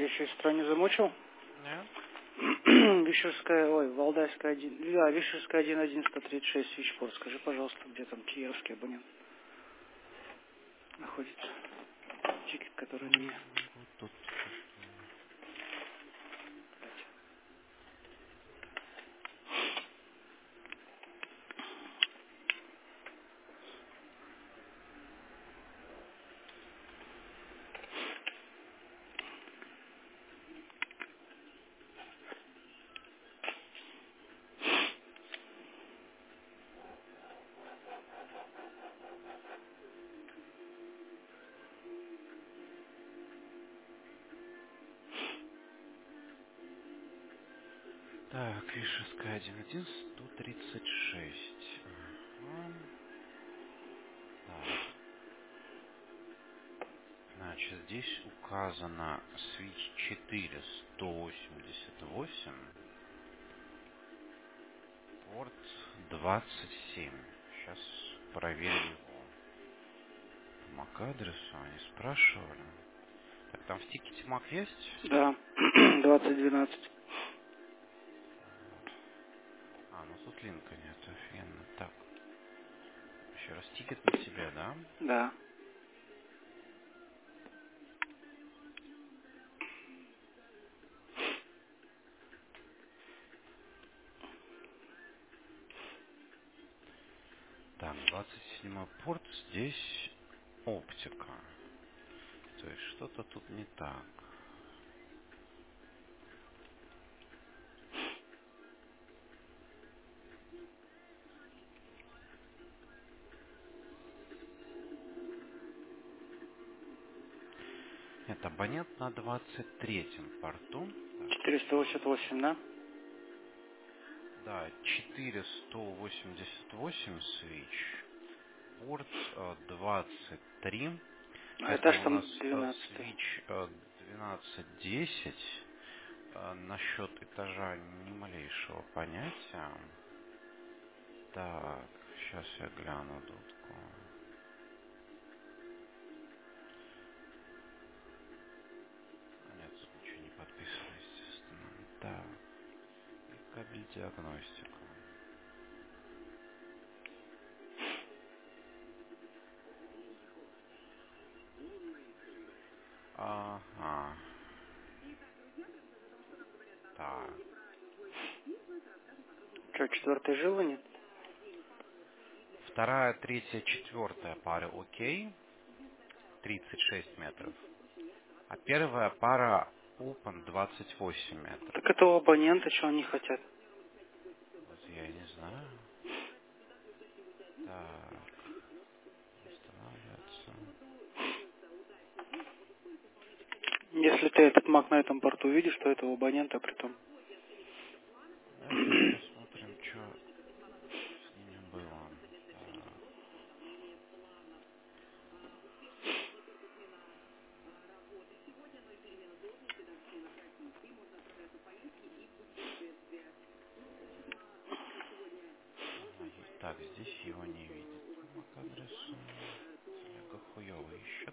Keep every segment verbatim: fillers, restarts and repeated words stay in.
еще сестра не замучил? Нет. Вишерская, ой, Валдайская один, да, Вишерская один один сто тридцать шесть Свичпорт. Скажи, пожалуйста, где там киевский абонент находится? Тикет, который мне... Тут, тут. Так, Вишерская один один сто тридцать шесть. Ага. Так. Значит, здесь указано свич четыре сто восемьдесят восемь, порт двадцать семь. Сейчас проверим его. По мак-адресу они спрашивали. Так, там в тикете мак есть? Да, двадцать двенадцать. А, ну тут линка нет, офигенно. Так, еще раз тикет на тебя, да? Да. Так, двадцать седьмой порт, здесь оптика. То есть что-то тут не так. Нет, абонент на двадцать третьем порту. Так, четыреста сейчас. восемьдесят восемь, да? Да, четыре сто восемьдесят восемь свич. Порт э, двадцать три. А Это этаж у нас там э, двенадцатый. свич э, двенадцать десять. Э, насчет этажа ни малейшего понятия. Так, сейчас я гляну дудку. А нет, тут ничего не подписано, естественно. Так, и кабель диагностика. Ага. Так. Что, четвертой жилы нет? Вторая, третья, четвертая пары окей. тридцать шесть метров. А первая пара open двадцать восемь метров. Так это у абонента, что они хотят? Вот я и не знаю. Так. Восстанавливаться. Если ты этот маг на этом порту видишь, то это у абонента притом. Да, сейчас посмотрим, что с ними было. Так. Ага, и- так, здесь его не видит по мак-адресу. Телега хуёво ищет.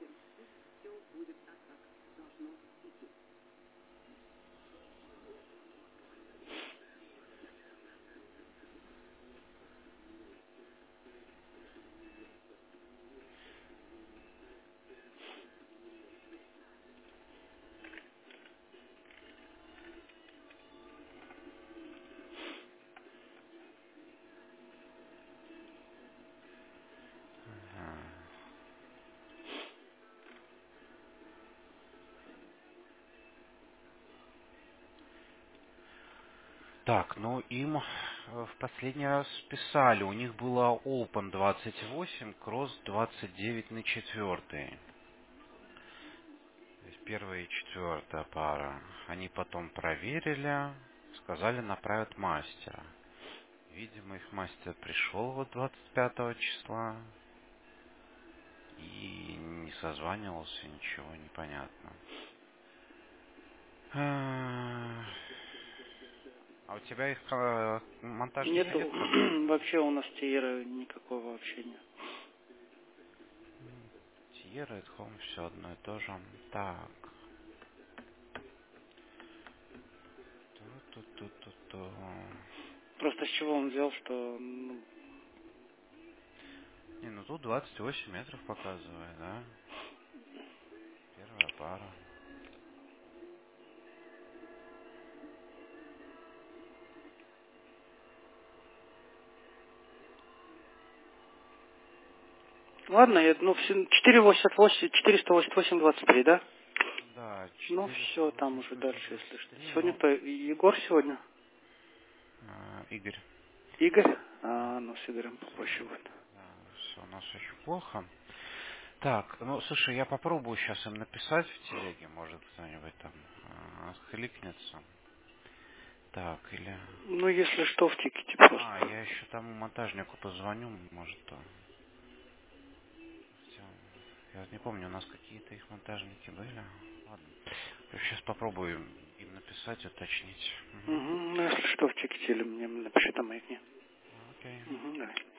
Ага. Так, ну им э, в последний раз писали, у них было Open двадцать восемь, Cross двадцать девять на четвертый. То есть первая и четвертая пара. Они потом проверили, сказали направят мастера. Видимо, их мастер пришел вот двадцать пятого числа и не созванивался, ничего непонятно. А а у тебя их э, монтажника Нету нет в контакте? вообще у нас Тиера никакого общения. Тиера, Home, все одно и то же. Так. Ту-ту-ту-ту. Просто с чего он взял, что... Ну, Не, ну тут двадцать восемь метров показывает, да? Первая пара. ладно, я, ну, все- четыреста восемьдесят восемь, четыреста восемьдесят восемь, двадцать три, да? Да, Ну, четыреста все, там уже восемьдесят восемь дальше, если двадцать что. три, Сегодня ну, кто? Егор сегодня? а, Игорь. Игорь? Да, А, ну, с Игорем с попроще Игорем. будет. Да, все у нас очень плохо. Так, ну, слушай, я попробую сейчас им написать в телеге, может, кто-нибудь там а, откликнется. Так, или... Ну, если что, в тикете А, просто. я еще тому монтажнику позвоню, может, то... Хотя, я не помню, у нас какие-то их монтажники были. Ладно. Сейчас попробую им написать, уточнить. Угу. Угу. Ну, если что, в тикете или мне напиши там маякни. Окей. Угу, давай.